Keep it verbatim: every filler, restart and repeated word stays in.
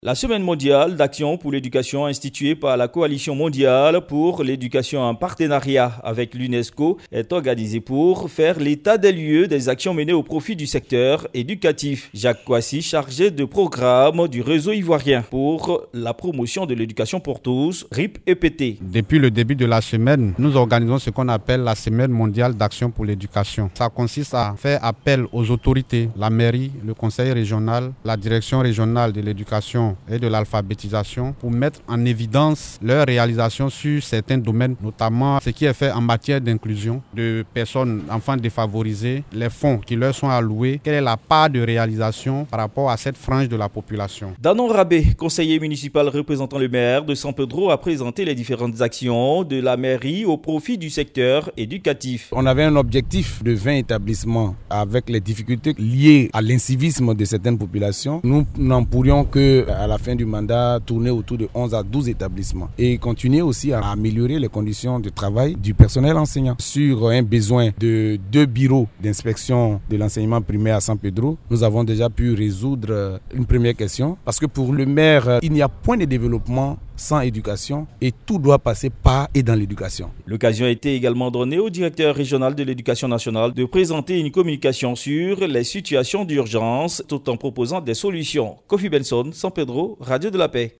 La Semaine mondiale d'action pour l'éducation instituée par la Coalition mondiale pour l'éducation en partenariat avec l'UNESCO est organisée pour faire l'état des lieux des actions menées au profit du secteur éducatif. Jacques Kouassi, chargé de programme du réseau ivoirien pour la promotion de l'éducation pour tous, R I P E P T. Depuis le début de la semaine, nous organisons ce qu'on appelle la Semaine mondiale d'action pour l'éducation. Ça consiste à faire appel aux autorités, la mairie, le conseil régional, la direction régionale de l'éducation et de l'alphabétisation pour mettre en évidence leurs réalisations sur certains domaines, notamment ce qui est fait en matière d'inclusion de personnes, enfants défavorisés, les fonds qui leur sont alloués, quelle est la part de réalisation par rapport à cette frange de la population. Danon Rabé, conseiller municipal représentant le maire de San Pedro, a présenté les différentes actions de la mairie au profit du secteur éducatif. On avait un objectif de vingt établissements avec les difficultés liées à l'incivisme de certaines populations. Nous n'en pourrions que à la fin du mandat, tourner autour de onze à douze établissements et continuer aussi à améliorer les conditions de travail du personnel enseignant. Sur un besoin de deux bureaux d'inspection de l'enseignement primaire à San Pedro, nous avons déjà pu résoudre une première question parce que pour le maire, il n'y a point de développement sans éducation et tout doit passer par et dans l'éducation. L'occasion a été également donnée au directeur régional de l'éducation nationale de présenter une communication sur les situations d'urgence tout en proposant des solutions. Kofi Benson, San Pedro, Radio de la Paix.